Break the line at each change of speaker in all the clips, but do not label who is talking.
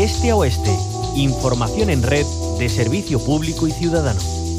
De este a oeste, información en red de servicio público y ciudadano.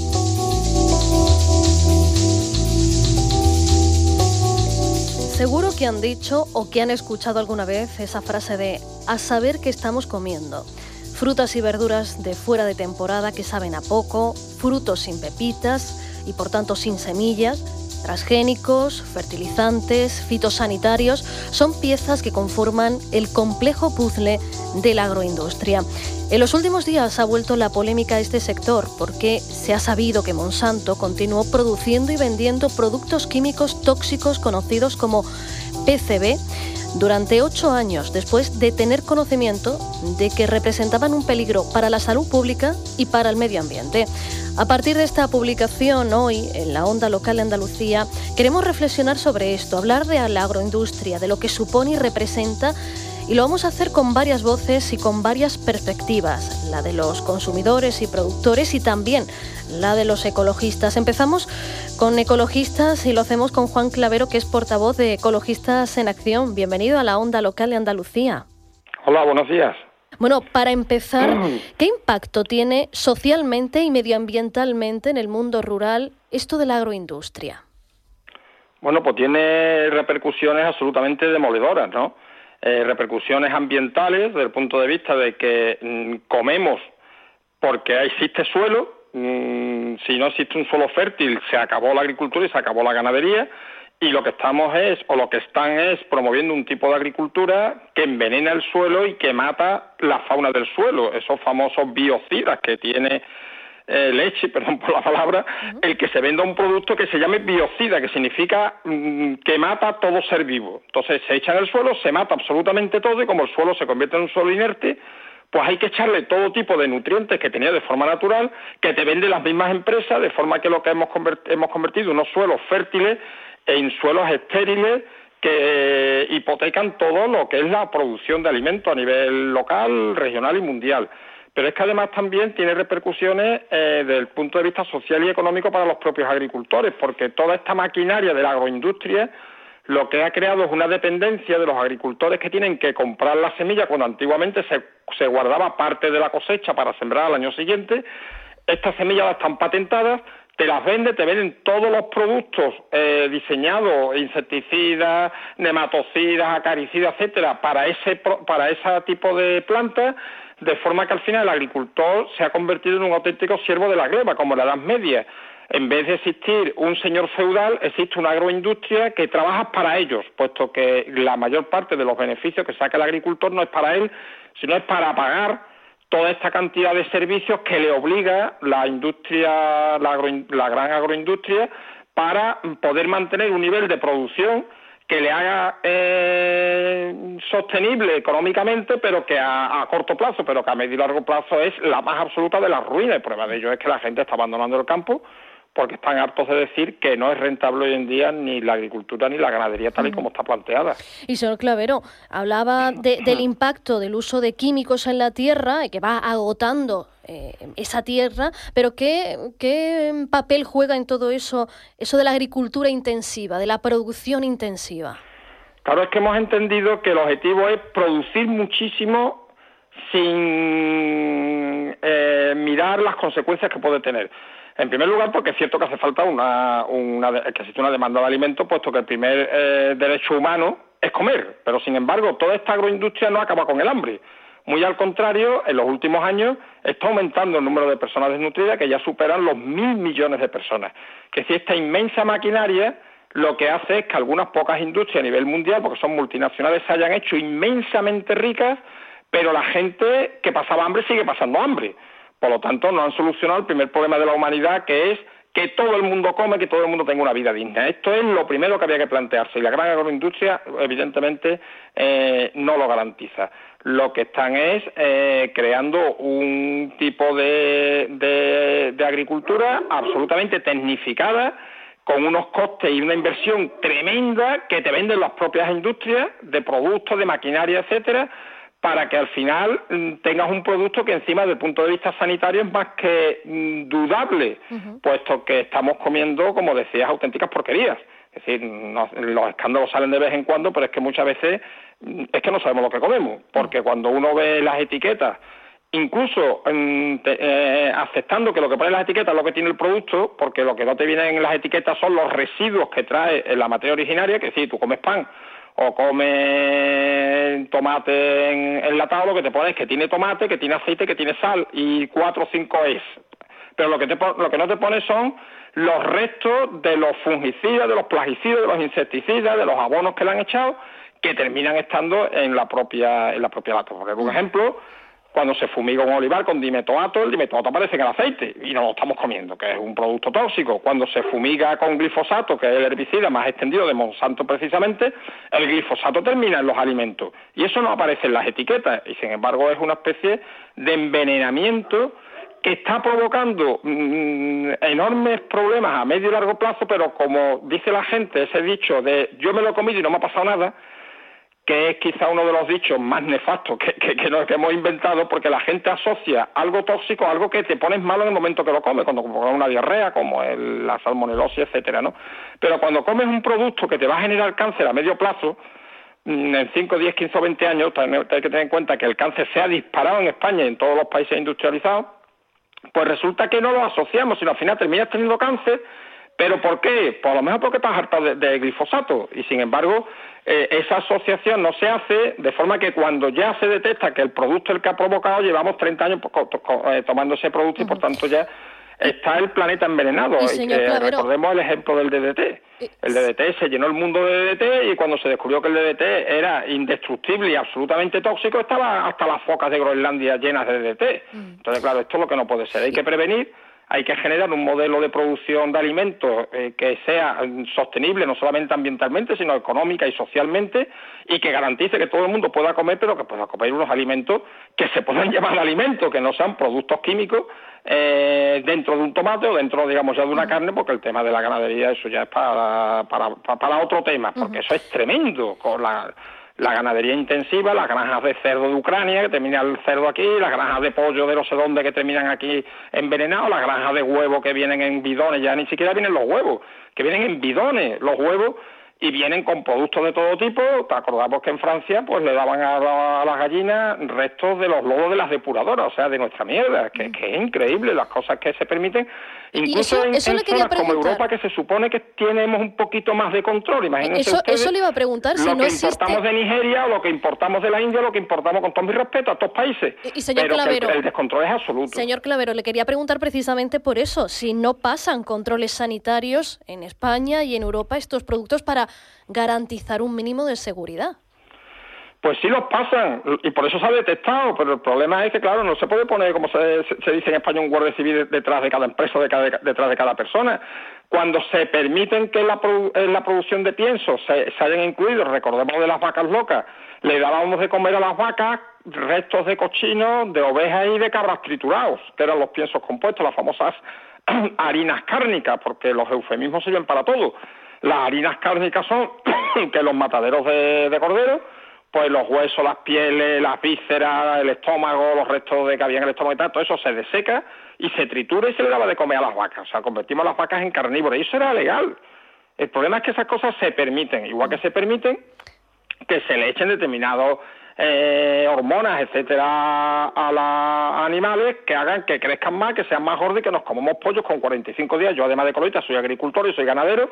Seguro que han dicho o que han escuchado alguna vez esa frase de a saber qué estamos comiendo. Frutas y verduras de fuera de temporada que saben a poco, frutos sin pepitas y por tanto sin semillas, transgénicos, fertilizantes, fitosanitarios, son piezas que conforman el complejo puzzle de la agroindustria. En los últimos días ha vuelto la polémica a este sector porque se ha sabido que Monsanto continuó produciendo y vendiendo productos químicos tóxicos conocidos como PCB durante 8 años después de tener conocimiento de que representaban un peligro para la salud pública y para el medio ambiente. A partir de esta publicación hoy en la Onda Local de Andalucía queremos reflexionar sobre esto, hablar de la agroindustria, de lo que supone y representa, y lo vamos a hacer con varias voces y con varias perspectivas, la de los consumidores y productores y también la de los ecologistas. Empezamos con ecologistas y lo hacemos con Juan Clavero, que es portavoz de Ecologistas en Acción. Bienvenido a la Onda Local de Andalucía.
Hola, buenos días.
Bueno, para empezar, ¿qué impacto tiene socialmente y medioambientalmente en el mundo rural esto de la agroindustria?
Bueno, pues tiene repercusiones absolutamente demoledoras, ¿no? Repercusiones ambientales desde el punto de vista de que comemos porque existe suelo. Si no existe un suelo fértil, se acabó la agricultura y se acabó la ganadería. Y lo que están es promoviendo un tipo de agricultura que envenena el suelo y que mata la fauna del suelo, esos famosos biocidas que tiene leche, perdón por la palabra, el que se venda un producto que se llame biocida, que significa que mata todo ser vivo. Entonces se echa en el suelo, se mata absolutamente todo y como el suelo se convierte en un suelo inerte, pues hay que echarle todo tipo de nutrientes que tenía de forma natural, que te venden las mismas empresas, de forma que lo que hemos convertido unos suelos fértiles en suelos estériles que hipotecan todo lo que es la producción de alimentos a nivel local, regional y mundial. Pero es que además también tiene repercusiones desde el punto de vista social y económico para los propios agricultores, porque toda esta maquinaria de la agroindustria lo que ha creado es una dependencia de los agricultores que tienen que comprar la semilla cuando antiguamente se guardaba parte de la cosecha para sembrar al año siguiente. Estas semillas están patentadas, te las te venden todos los productos diseñados, insecticidas, nematocidas, acaricidas, etcétera, para ese tipo de plantas, de forma que al final el agricultor se ha convertido en un auténtico siervo de la gleba, como en la Edad Media. En vez de existir un señor feudal, existe una agroindustria que trabaja para ellos, puesto que la mayor parte de los beneficios que saca el agricultor no es para él, sino es para pagar toda esta cantidad de servicios que le obliga la industria, la gran agroindustria, para poder mantener un nivel de producción que le haga sostenible económicamente, pero que a corto plazo, pero que a medio y largo plazo es la más absoluta de las ruinas. Y prueba de ello es que la gente está abandonando el campo porque están hartos de decir que no es rentable hoy en día ni la agricultura ni la ganadería tal y como está planteada.
Y señor Clavero, hablaba del impacto del uso de químicos en la tierra y que va agotando esa tierra, pero ¿qué papel juega en todo eso de la agricultura intensiva, de la producción intensiva?
Claro, es que hemos entendido que el objetivo es producir muchísimo sin mirar las consecuencias que puede tener. En primer lugar, porque es cierto que hace falta que existe una demanda de alimentos, puesto que el primer derecho humano es comer. Pero, sin embargo, toda esta agroindustria no acaba con el hambre. Muy al contrario, en los últimos años está aumentando el número de personas desnutridas, que ya superan los 1.000 millones de personas. Que si esta inmensa maquinaria lo que hace es que algunas pocas industrias a nivel mundial, porque son multinacionales, se hayan hecho inmensamente ricas, pero la gente que pasaba hambre sigue pasando hambre. Por lo tanto, no han solucionado el primer problema de la humanidad, que es que todo el mundo come, que todo el mundo tenga una vida digna. Esto es lo primero que había que plantearse, y la gran agroindustria, evidentemente, no lo garantiza. Lo que están es creando un tipo de agricultura absolutamente tecnificada, con unos costes y una inversión tremenda que te venden las propias industrias de productos, de maquinaria, etcétera, para que al final tengas un producto que encima, desde el punto de vista sanitario, es más que dudable, puesto que estamos comiendo, como decías, auténticas porquerías. Es decir, los escándalos salen de vez en cuando, pero es que muchas veces es que no sabemos lo que comemos, porque cuando uno ve las etiquetas, incluso aceptando que lo que pone en las etiquetas es lo que tiene el producto, porque lo que no te viene en las etiquetas son los residuos que trae en la materia originaria, que si tú comes pan o comes tomate enlatado, lo que te pone es que tiene tomate, que tiene aceite, que tiene sal y 4 o 5 es. Pero lo que no te pone son los restos de los fungicidas, de los plaguicidas, de los insecticidas, de los abonos que le han echado, que terminan estando en la propia lata. Porque, por ejemplo, cuando se fumiga un olivar con dimetoato, el dimetoato aparece en el aceite y no lo estamos comiendo, que es un producto tóxico. Cuando se fumiga con glifosato, que es el herbicida más extendido de Monsanto precisamente, el glifosato termina en los alimentos. Y eso no aparece en las etiquetas, y sin embargo es una especie de envenenamiento que está provocando enormes problemas a medio y largo plazo, pero como dice la gente, ese dicho de yo me lo he comido y no me ha pasado nada, que es quizá uno de los dichos más nefastos que hemos inventado, porque la gente asocia algo tóxico a algo que te pones malo en el momento que lo comes, cuando comes una diarrea, como la salmonelosis, etcétera, ¿no? Pero cuando comes un producto que te va a generar cáncer a medio plazo, en 5, 10, 15 o 20 años, hay que tener en cuenta que el cáncer se ha disparado en España y en todos los países industrializados, pues resulta que no lo asociamos, sino al final terminas teniendo cáncer. ¿Pero por qué? Pues a lo mejor porque estás hartado de glifosato, y sin embargo esa asociación no se hace, de forma que cuando ya se detecta que el producto es el que ha provocado, llevamos 30 años tomando ese producto y por tanto ya está el planeta envenenado. Y recordemos el ejemplo del DDT. El DDT se llenó el mundo de DDT, y cuando se descubrió que el DDT era indestructible y absolutamente tóxico, estaba hasta las focas de Groenlandia llenas de DDT. Entonces, claro, esto es lo que no puede ser. Hay que prevenir. Hay que generar un modelo de producción de alimentos que sea sostenible, no solamente ambientalmente, sino económica y socialmente, y que garantice que todo el mundo pueda comer, pero que pueda comer unos alimentos que se puedan llamar alimentos, que no sean productos químicos dentro de un tomate o dentro, digamos, ya de una carne, porque el tema de la ganadería, eso ya es para otro tema, porque eso es tremendo, con la ganadería intensiva, las granjas de cerdo de Ucrania, que termina el cerdo aquí, las granjas de pollo de no sé dónde que terminan aquí envenenados, las granjas de huevos que vienen en bidones, ya ni siquiera vienen los huevos, que vienen en bidones los huevos, y vienen con productos de todo tipo. Te acordamos que en Francia pues le daban a las gallinas restos de los lodos de las depuradoras, o sea, de nuestra mierda, que es increíble las cosas que se permiten, incluso en zonas como Europa, que se supone que tenemos un poquito más de control. Imagínense ustedes
eso le iba a preguntar, si
lo
no
que importamos de Nigeria, o lo que importamos de la India, o lo que importamos, con todo mi respeto, a estos países.
Y señor
pero
Clavero,
el descontrol es absoluto.
Señor Clavero, le quería preguntar precisamente por eso, si no pasan controles sanitarios en España y en Europa estos productos para garantizar un mínimo de seguridad.
Pues sí los pasan, y por eso se ha detectado, pero el problema es que, claro, no se puede poner, como se dice en España, un guardia civil detrás de cada empresa, detrás de cada persona. Cuando se permiten que en la producción de piensos se hayan incluido, recordemos de las vacas locas, le dábamos de comer a las vacas restos de cochinos, de ovejas y de cabras triturados, que eran los piensos compuestos, las famosas harinas cárnicas, porque los eufemismos sirven para todo. Las harinas cárnicas son que los mataderos de cordero, pues los huesos, las pieles, las vísceras, el estómago, los restos que había en el estómago y tal, todo eso se deseca y se tritura y se le daba de comer a las vacas. O sea, convertimos a las vacas en carnívoras, y eso era legal. El problema es que esas cosas se permiten, igual que se permiten que se le echen determinados hormonas, etcétera, a los animales, que hagan que crezcan más, que sean más gordos y que nos comamos pollos con 45 días. Yo, además de colorista, soy agricultor y soy ganadero.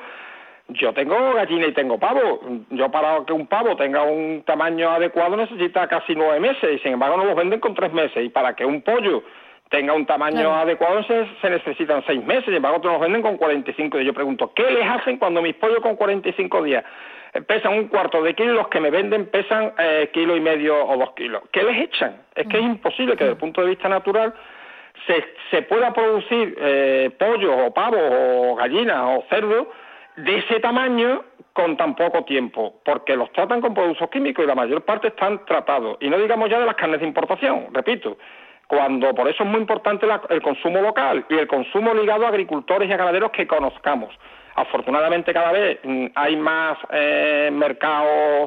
Yo tengo gallina y tengo pavo. Yo, para que un pavo tenga un tamaño adecuado, necesita casi 9 meses, y sin embargo no los venden con 3 meses. Y para que un pollo tenga un tamaño adecuado se necesitan 6 meses, sin embargo nos los venden con 45 días. Yo pregunto, ¿qué les hacen cuando mis pollos con 45 días pesan 1/4 de kilo y los que me venden pesan 1,5 kilos o 2 kilos? ¿Qué les echan? Es que es imposible que desde el punto de vista natural se pueda producir pollos o pavos o gallinas o cerdos de ese tamaño con tan poco tiempo, porque los tratan con productos químicos y la mayor parte están tratados. Y no digamos ya de las carnes de importación, repito, por eso es muy importante el consumo local y el consumo ligado a agricultores y a ganaderos que conozcamos. Afortunadamente cada vez hay más mercados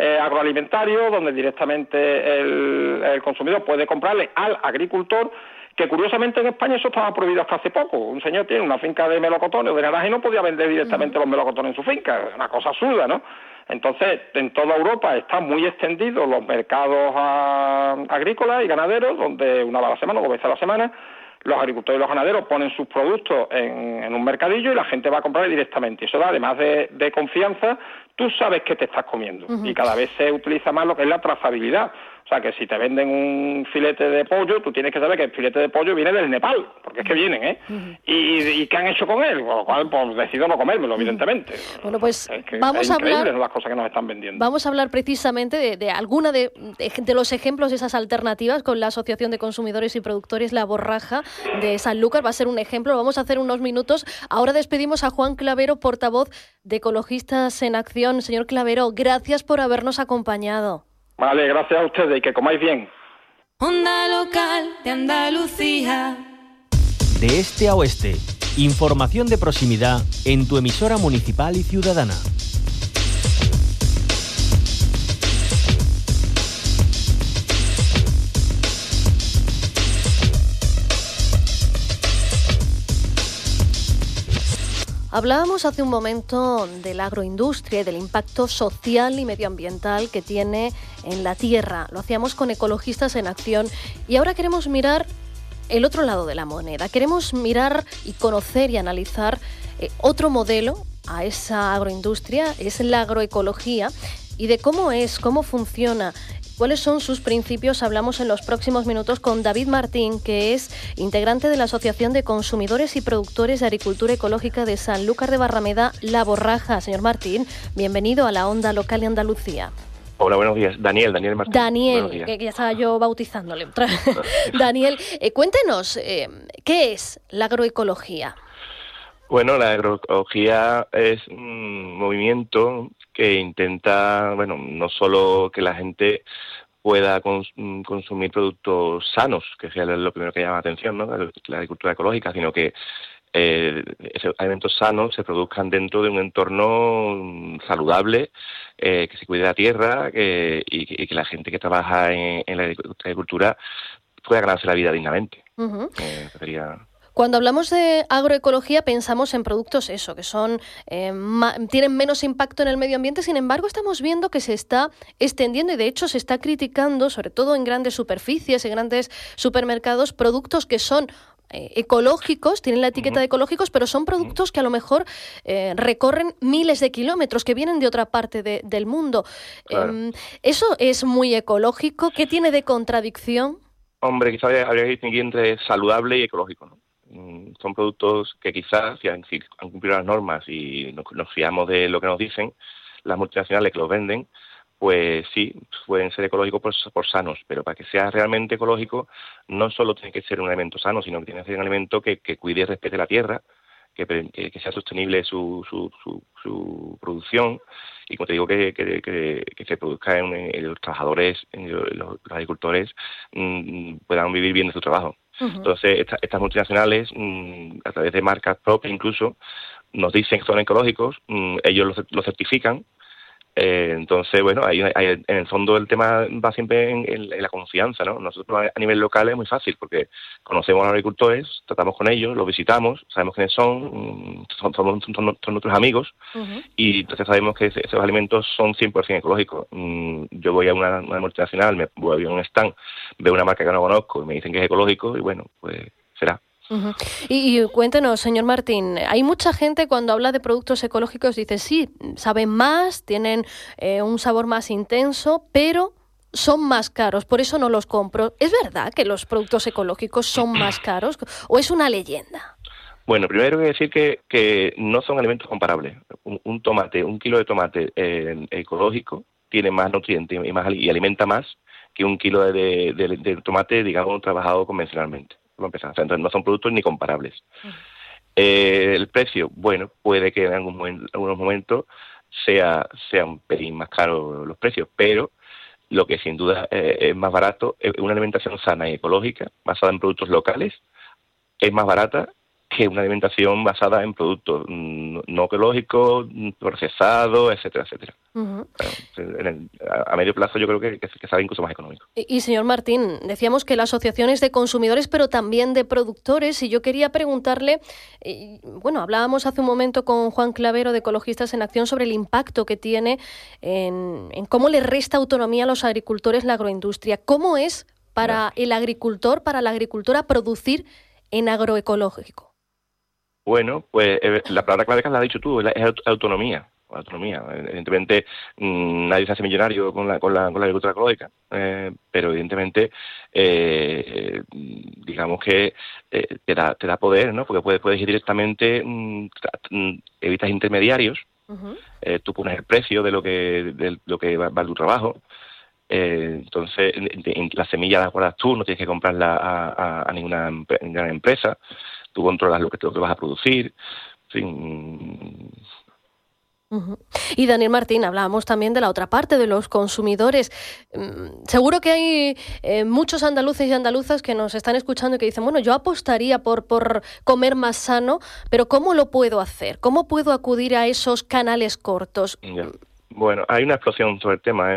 agroalimentarios donde directamente el consumidor puede comprarle al agricultor, que curiosamente en España eso estaba prohibido hasta hace poco. Un señor tiene una finca de melocotones o de naranja y no podía vender directamente los melocotones en su finca, una cosa absurda, ¿no? Entonces, en toda Europa están muy extendidos los mercados agrícolas y ganaderos, donde una vez a la semana, 2 veces a la semana, los agricultores y los ganaderos ponen sus productos en un mercadillo y la gente va a comprar directamente. Eso da, además de confianza, tú sabes qué te estás comiendo. Y cada vez se utiliza más lo que es la trazabilidad. O sea, que si te venden un filete de pollo, tú tienes que saber que el filete de pollo viene del Nepal, porque es que vienen, ¿eh? ¿Y qué han hecho con él? Con lo cual, pues decido no comérmelo, evidentemente.
Bueno, pues
es que
vamos
es
a hablar...
increíble, ¿no?, las cosas que nos están vendiendo.
Vamos a hablar precisamente de alguna de los ejemplos de esas alternativas con la Asociación de Consumidores y Productores La Borraja de Sanlúcar. Va a ser un ejemplo, vamos a hacer unos minutos. Ahora despedimos a Juan Clavero, portavoz de Ecologistas en Acción. Señor Clavero, gracias por habernos acompañado.
Vale, gracias a ustedes y que comáis bien.
Onda local de Andalucía.
De este a oeste, información de proximidad en tu emisora municipal y ciudadana.
Hablábamos hace un momento de la agroindustria y del impacto social y medioambiental que tiene en la tierra. Lo hacíamos con Ecologistas en Acción y ahora queremos mirar el otro lado de la moneda. Queremos mirar y conocer y analizar otro modelo a esa agroindustria, es la agroecología, y de cómo funciona. ¿Cuáles son sus principios? Hablamos en los próximos minutos con David Martín, que es integrante de la Asociación de Consumidores y Productores de Agricultura Ecológica de Sanlúcar de Barrameda, La Borraja. Señor Martín, bienvenido a la Onda Local de Andalucía.
Hola, buenos días. Daniel Martín.
Daniel, que ya estaba yo bautizándole. Daniel, cuéntenos, ¿qué es la agroecología?
Bueno, la agroecología es un movimiento que intenta, bueno, no solo que la gente pueda consumir productos sanos, que es lo primero que llama la atención, ¿no?, la agricultura ecológica, sino que esos alimentos sanos se produzcan dentro de un entorno saludable, que se cuide la tierra y que la gente que trabaja en la agricultura pueda ganarse la vida dignamente.
Cuando hablamos de agroecología pensamos en productos que son tienen menos impacto en el medio ambiente. Sin embargo, estamos viendo que se está extendiendo y de hecho se está criticando, sobre todo en grandes superficies, en grandes supermercados, productos que son ecológicos, tienen la etiqueta de ecológicos, pero son productos que a lo mejor recorren miles de kilómetros, que vienen de otra parte del mundo. Claro. ¿Eso es muy ecológico? ¿Qué tiene de contradicción?
Hombre, quizás habría que distinguir entre saludable y ecológico, ¿no? Son productos que quizás, si han cumplido las normas y nos fiamos de lo que nos dicen, las multinacionales que los venden, pues sí, pueden ser ecológicos por sanos, pero para que sea realmente ecológico no solo tiene que ser un alimento sano, sino que tiene que ser un alimento que cuide y respete la tierra, que sea sostenible su producción, y como te digo, que se produzca en los trabajadores, los agricultores puedan vivir bien de su trabajo. Entonces, estas multinacionales, a través de marcas propias incluso, nos dicen que son ecológicos, ellos lo certifican. Entonces, bueno, ahí en el fondo el tema va siempre en la confianza, ¿no? Nosotros a nivel local es muy fácil porque conocemos a los agricultores, tratamos con ellos, los visitamos, sabemos quiénes son nuestros amigos, y entonces sabemos que esos alimentos son 100% ecológicos. Yo voy a una multinacional, voy a un stand, veo una marca que no conozco y me dicen que es ecológico y bueno, pues será.
Y cuéntenos, señor Martín, hay mucha gente cuando habla de productos ecológicos dice sí, saben más, tienen un sabor más intenso, pero son más caros, por eso no los compro. ¿Es verdad que los productos ecológicos son más caros o es una leyenda?
Bueno, primero hay que decir que no son alimentos comparables. Un kilo de tomate ecológico tiene más nutrientes y alimenta más que un kilo de tomate, digamos, trabajado convencionalmente. Entonces no son productos ni comparables. El precio, bueno, puede que en algunos momentos sea un pelín más caro los precios, pero lo que sin duda es más barato es una alimentación sana y ecológica basada en productos locales, es más barata que una alimentación basada en productos no ecológicos, procesados, etcétera, etcétera.
Ujú.
A medio plazo yo creo que sale incluso más económico.
Y señor Martín, decíamos que las asociaciones de consumidores, pero también de productores, y yo quería preguntarle, bueno, hablábamos hace un momento con Juan Clavero de Ecologistas en Acción sobre el impacto que tiene en cómo le resta autonomía a los agricultores la agroindustria. ¿Cómo es para el agricultor, para la agricultora, producir en agroecológico?
Bueno, pues la palabra clave que la has dicho tú es autonomía. Autonomía. Evidentemente, nadie se hace millonario con la agricultura ecológica, pero evidentemente, digamos que te da poder, ¿no? Porque puedes ir directamente, evitas intermediarios,
Uh-huh.
tú pones el precio de lo que va tu trabajo. Entonces, la semilla la guardas tú, no tienes que comprarla a ninguna gran empresa. Tú controlas lo que vas a producir, en fin.
Uh-huh. Y Daniel Martín, hablábamos también de la otra parte, de los consumidores. Seguro que hay muchos andaluces y andaluzas que nos están escuchando y que dicen, bueno, yo apostaría por comer más sano, pero ¿cómo lo puedo hacer? ¿Cómo puedo acudir a esos canales cortos?
Ya. Bueno, hay una explosión sobre el tema,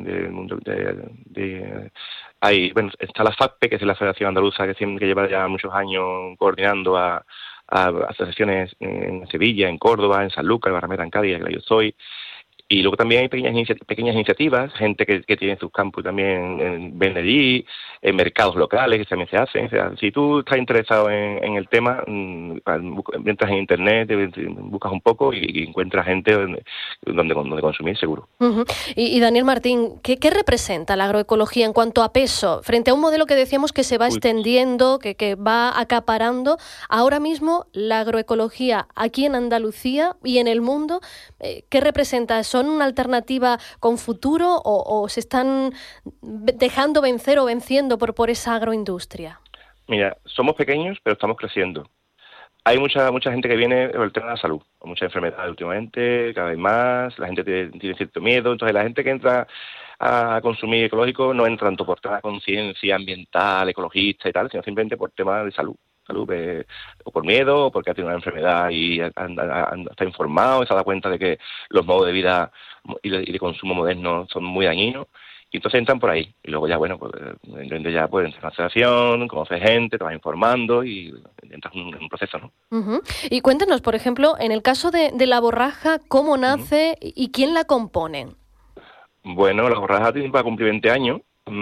está la FACPE, que es la Federación Andaluza, que lleva ya muchos años coordinando a asociaciones en Sevilla, en Córdoba, en Sanlúcar, en Barrameda, en Cádiz, que yo soy. Y luego también hay pequeñas iniciativas, gente que tiene sus campos y también vende allí, en mercados locales que también se hacen. O sea, si tú estás interesado en el tema, entras en internet, buscas un poco y encuentras gente donde consumir, seguro.
Uh-huh. Y Daniel Martín, ¿qué representa la agroecología en cuanto a peso? Frente a un modelo que decíamos que se va extendiendo, que va acaparando, ahora mismo la agroecología aquí en Andalucía y en el mundo, ¿qué representa? ¿Son una alternativa con futuro o se están dejando vencer o venciendo por esa agroindustria?
Mira, somos pequeños, pero estamos creciendo. Hay mucha gente que viene por el tema de la salud, con muchas enfermedades últimamente, cada vez más, la gente tiene cierto miedo, entonces la gente que entra a consumir ecológico no entra tanto por tema de conciencia ambiental, ecologista y tal, sino simplemente por tema de salud, o por miedo, o porque ha tenido una enfermedad y está informado y se ha dado cuenta de que los modos de vida y de consumo modernos son muy dañinos. Y entonces entran por ahí. Y luego ya, bueno, pues entras en una asociación, conoces gente, te vas informando y entras en un proceso, ¿no?
Uh-huh. Y cuéntenos, por ejemplo, en el caso de la borraja, ¿cómo nace y quién la compone?
Bueno, la borraja va a cumplir 20 años.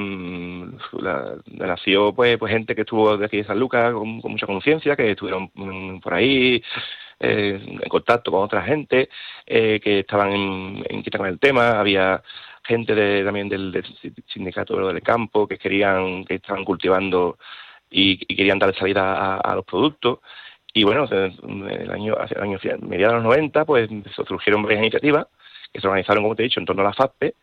Nació pues gente que estuvo de aquí de San Lucas con mucha conciencia, que estuvieron por ahí en contacto con otra gente que estaban inquietas con el tema. Había gente también del sindicato del campo que estaban cultivando y querían dar salida a los productos. Y bueno, hacia el año mediados de los 90, pues surgieron varias iniciativas que se organizaron, como te he dicho, en torno a la FACPE.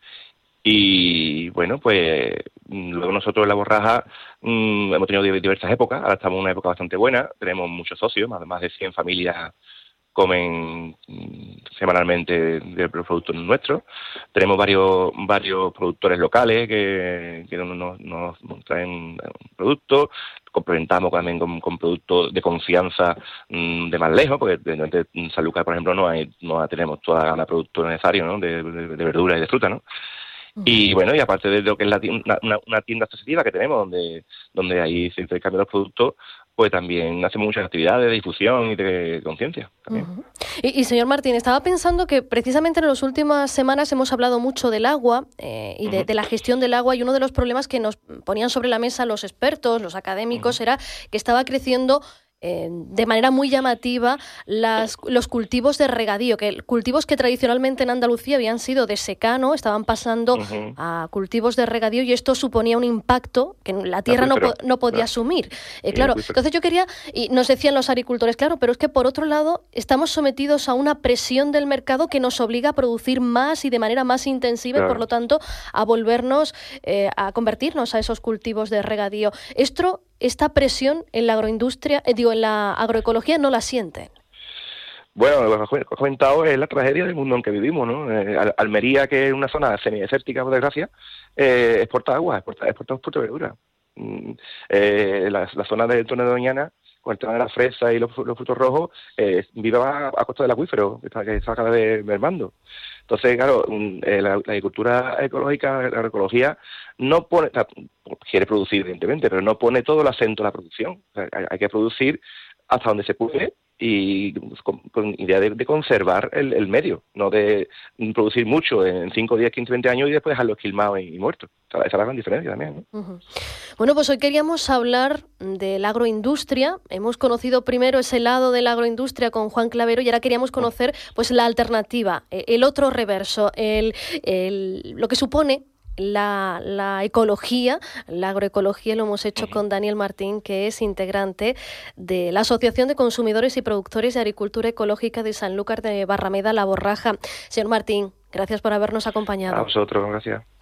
Y bueno, pues luego nosotros en La Borraja hemos tenido diversas épocas. Ahora estamos en una época bastante buena, tenemos muchos socios, más de 100 familias comen semanalmente de productos nuestros. Tenemos varios productores locales que nos traen productos. Complementamos también con productos de confianza de más lejos, porque en San Lucas, por ejemplo, no tenemos toda la gama de productos necesarios, ¿no? de verduras y de fruta, ¿no? Y bueno, y aparte de lo que es una tienda asociativa que tenemos, donde ahí se intercambian los productos, pues también hacemos muchas actividades de difusión y de conciencia también.
Uh-huh. Y señor Martín, estaba pensando que precisamente en las últimas semanas hemos hablado mucho del agua y de la gestión del agua, y uno de los problemas que nos ponían sobre la mesa los expertos, los académicos, era que estaba creciendo de manera muy llamativa los cultivos de regadío, cultivos que tradicionalmente en Andalucía habían sido de secano, estaban pasando a cultivos de regadío, y esto suponía un impacto que la tierra no podía asumir. Claro, entonces yo quería, y nos decían los agricultores, claro, pero es que por otro lado estamos sometidos a una presión del mercado que nos obliga a producir más y de manera más intensiva, y por lo tanto a volvernos, a convertirnos a esos cultivos de regadío. Esta presión en la agroindustria, en la agroecología, no la sienten.
Bueno, lo que he comentado es la tragedia del mundo en que vivimos, ¿no? Almería, que es una zona semidesértica, por desgracia, exporta agua, exporta verdura. La zona del entorno de Doñana con el tema de la fresa y los frutos rojos, viva a costa del acuífero, que está cada vez mermando. Entonces, claro, la agricultura ecológica, la agroecología, no pone, quiere producir, evidentemente, pero no pone todo el acento en la producción. O sea, hay que producir hasta donde se puede y con idea de conservar el medio, no de producir mucho en 5, 10, 15, 20 años y después dejarlo esquilmado y muerto. Esa es la gran diferencia también, ¿no?
Uh-huh. Bueno, pues hoy queríamos hablar de la agroindustria. Hemos conocido primero ese lado de la agroindustria con Juan Clavero y ahora queríamos conocer pues la alternativa, el otro reverso, lo que supone la ecología, la agroecología. Lo hemos hecho con Daniel Martín, que es integrante de la Asociación de Consumidores y Productores de Agricultura Ecológica de Sanlúcar de Barrameda, La Borraja. Señor Martín, gracias por habernos acompañado.
A vosotros, gracias.